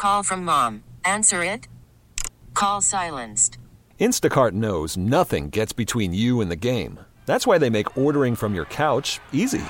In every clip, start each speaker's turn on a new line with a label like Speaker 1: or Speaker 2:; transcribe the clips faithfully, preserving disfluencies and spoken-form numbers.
Speaker 1: call from mom. Answer it. Call silenced.
Speaker 2: Instacart knows nothing gets between you and the game. That's why they make ordering from your couch easy.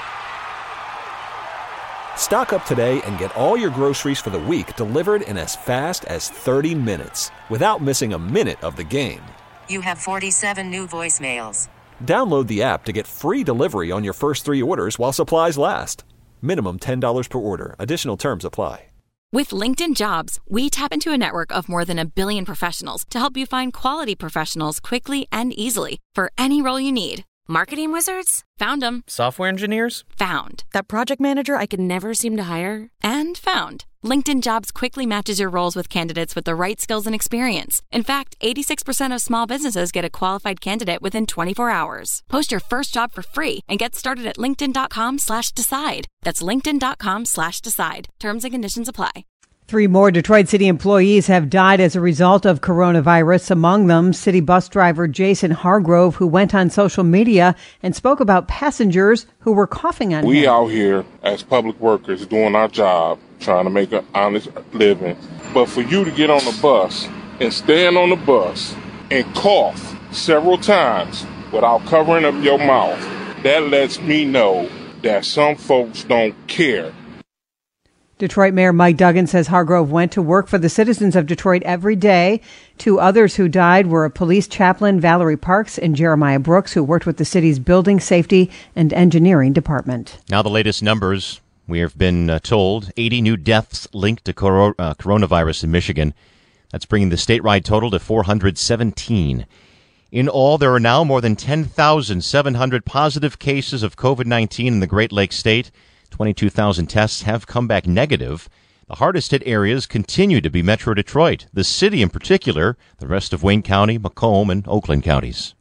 Speaker 2: Stock up today and get all your groceries for the week delivered in as fast as thirty minutes without missing a minute of the game.
Speaker 1: You have forty-seven new voicemails.
Speaker 2: Download the app to get free delivery on your first three orders while supplies last. Minimum ten dollars per order. Additional terms apply.
Speaker 3: With LinkedIn Jobs, we tap into a network of more than a billion professionals to help you find quality professionals quickly and easily for any role you need. Marketing wizards? Found them.
Speaker 4: Software engineers?
Speaker 3: Found.
Speaker 5: That project manager I could never seem to hire?
Speaker 3: And found. LinkedIn Jobs quickly matches your roles with candidates with the right skills and experience. In fact, eighty-six percent of small businesses get a qualified candidate within twenty-four hours. Post your first job for free and get started at linkedin.com slash decide. That's linkedin.com slash decide. Terms and conditions apply.
Speaker 6: Three more Detroit City employees have died as a result of coronavirus. Among them, city bus driver Jason Hargrove, who went on social media and spoke about passengers who were coughing on him.
Speaker 7: We out here as public workers doing our job, trying to make an honest living. But for you to get on the bus and stand on the bus and cough several times without covering up your mouth, that lets me know that some folks don't care.
Speaker 6: Detroit Mayor Mike Duggan says Hargrove went to work for the citizens of Detroit every day. Two others who died were a police chaplain, Valerie Parks, and Jeremiah Brooks, who worked with the city's building safety and engineering department.
Speaker 8: Now the latest numbers. We have been uh, told eighty new deaths linked to cor- uh, coronavirus in Michigan. That's bringing the statewide total to four hundred seventeen. In all, there are now more than ten thousand seven hundred positive cases of covid nineteen in the Great Lakes state. twenty-two thousand tests have come back negative. The hardest hit areas continue to be Metro Detroit, the city in particular, the rest of Wayne County, Macomb, and Oakland counties.